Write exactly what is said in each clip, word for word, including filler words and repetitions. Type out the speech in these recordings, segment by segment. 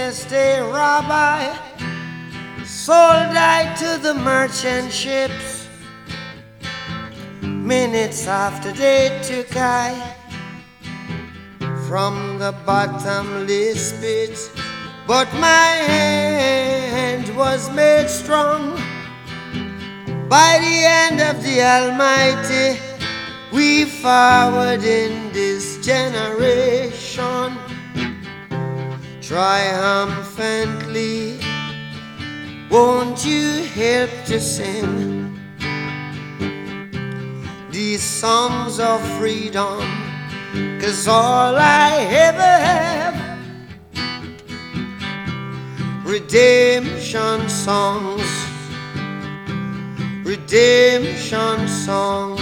just a rabbi, sold I to the merchant ships. Minutes after they took I from the bottomless pit, but my hand was made strong by the hand of the Almighty. We forward in this generation triumphantly. Won't you help to sing these songs of freedom? 'Cause all I ever have, redemption songs, redemption songs.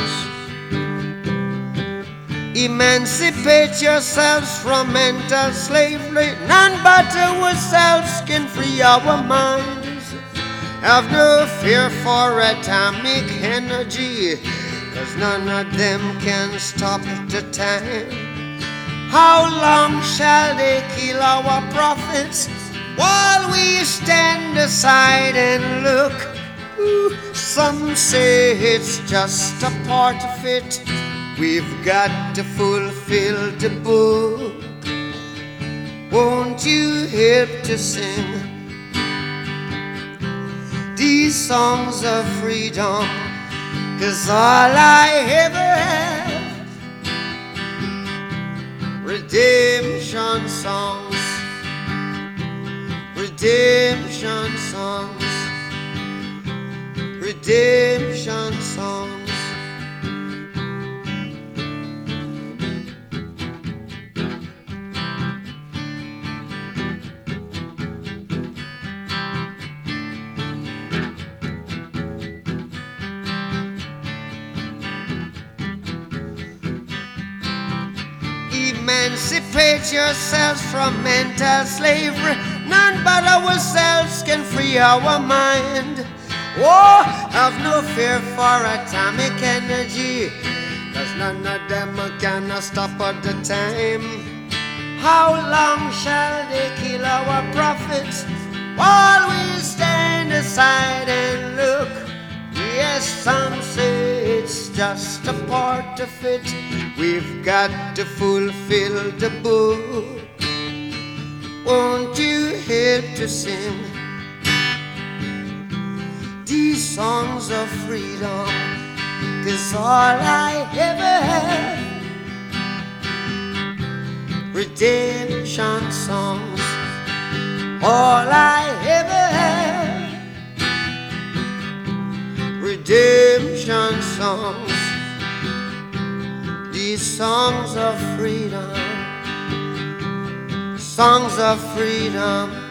Emancipate yourselves from mental slavery. None but ourselves can free our minds. Have no fear for atomic energy, 'cause none of them can stop the time. How long shall they kill our prophets while we stand aside and look? Ooh, some say it's just a part of it. We've got to fulfill the book. Won't you help to sing these songs of freedom? 'Cause all I ever have, redemption songs, redemption songs, redemption songs. Emancipate yourselves from mental slavery. None but ourselves can free our mind. Oh, have no fear for atomic energy, 'cause none of them can stop at the time. How long shall they kill our prophets while we stand aside and look? Yes, some say it's just a part of it. We've got to fulfill the book. Won't you help to sing these songs of freedom? 'Cause all I ever have, redemption songs. All I ever have, redemption songs. These songs of freedom, songs of freedom.